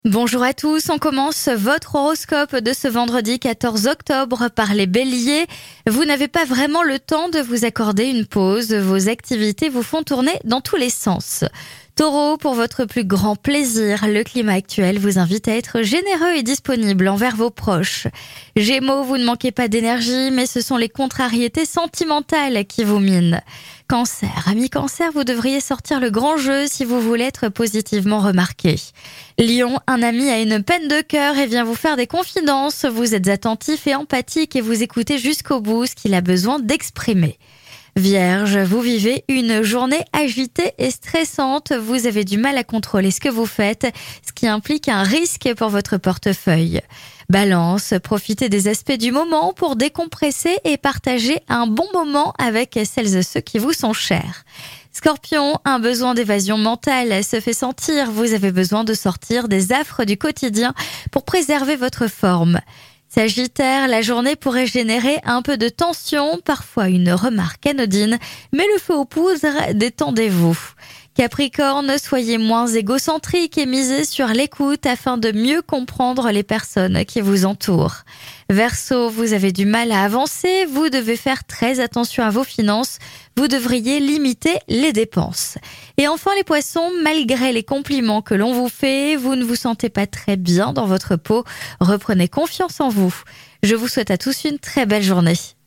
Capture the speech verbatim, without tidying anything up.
Bonjour à tous, on commence votre horoscope de ce vendredi quatorze octobre par les béliers. Vous n'avez pas vraiment le temps de vous accorder une pause, vos activités vous font tourner dans tous les sens. Taureau, pour votre plus grand plaisir, le climat actuel vous invite à être généreux et disponible envers vos proches. Gémeaux, vous ne manquez pas d'énergie, mais ce sont les contrariétés sentimentales qui vous minent. Cancer, ami Cancer, vous devriez sortir le grand jeu si vous voulez être positivement remarqué. Lion, un ami a une peine de cœur et vient vous faire des confidences. Vous êtes attentif et empathique et vous écoutez jusqu'au bout ce qu'il a besoin d'exprimer. Vierge, vous vivez une journée agitée et stressante. Vous avez du mal à contrôler ce que vous faites, ce qui implique un risque pour votre portefeuille. Balance, profitez des aspects du moment pour décompresser et partager un bon moment avec celles et ceux qui vous sont chers. Scorpion, un besoin d'évasion mentale se fait sentir. Vous avez besoin de sortir des affres du quotidien pour préserver votre forme. Sagittaire, la journée pourrait générer un peu de tension, parfois une remarque anodine, mais le feu aux poudres, détendez-vous. Capricorne, soyez moins égocentrique et misez sur l'écoute afin de mieux comprendre les personnes qui vous entourent. Verseau, vous avez du mal à avancer, vous devez faire très attention à vos finances, vous devriez limiter les dépenses. Et enfin les poissons, malgré les compliments que l'on vous fait, vous ne vous sentez pas très bien dans votre peau, reprenez confiance en vous. Je vous souhaite à tous une très belle journée.